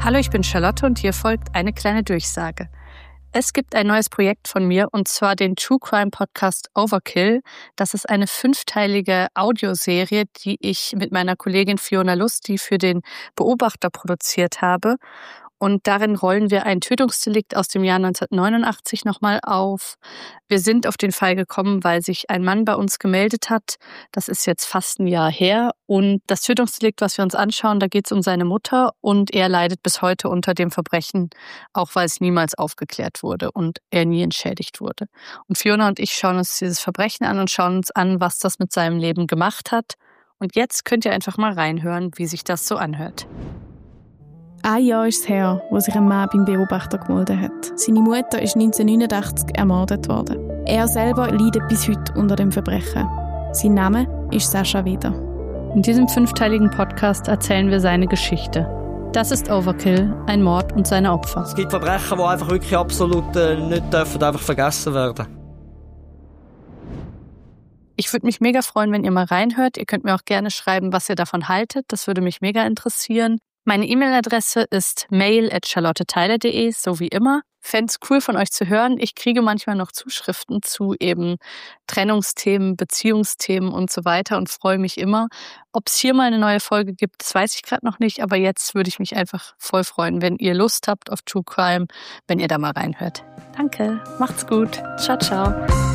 Hallo, ich bin Charlotte und hier folgt eine kleine Durchsage. Es gibt ein neues Projekt von mir und zwar den True Crime Podcast Overkill. Das ist eine 5-teilige Audioserie, die ich mit meiner Kollegin Fiona Lusty für den Beobachter produziert habe. Und darin rollen wir ein Tötungsdelikt aus dem Jahr 1989 nochmal auf. Wir sind auf den Fall gekommen, weil sich ein Mann bei uns gemeldet hat. Das ist jetzt fast ein Jahr her. Und das Tötungsdelikt, was wir uns anschauen, da geht es um seine Mutter. Und er leidet bis heute unter dem Verbrechen, auch weil es niemals aufgeklärt wurde und er nie entschädigt wurde. Und Fiona und ich schauen uns dieses Verbrechen an und schauen uns an, was das mit seinem Leben gemacht hat. Und jetzt könnt ihr einfach mal reinhören, wie sich das so anhört. Ein Jahr ist es her, wo sich ein Mann beim Beobachter gemeldet hat. Seine Mutter ist 1989 ermordet worden. Er selber leidet bis heute unter dem Verbrechen. Sein Name ist Sascha Weder. In diesem 5-teiligen Podcast erzählen wir seine Geschichte. Das ist Overkill, ein Mord und seine Opfer. Es gibt Verbrechen, die einfach wirklich absolut nicht dürfen einfach vergessen werden. Ich würde mich mega freuen, wenn ihr mal reinhört. Ihr könnt mir auch gerne schreiben, was ihr davon haltet. Das würde mich mega interessieren. Meine E-Mail-Adresse ist mail@charlotteteiler.de, so wie immer. Fänd's cool von euch zu hören. Ich kriege manchmal noch Zuschriften zu eben Trennungsthemen, Beziehungsthemen und so weiter und freue mich immer. Ob es hier mal eine neue Folge gibt, das weiß ich gerade noch nicht, aber jetzt würde ich mich einfach voll freuen, wenn ihr Lust habt auf True Crime, wenn ihr da mal reinhört. Danke, macht's gut. Ciao, ciao.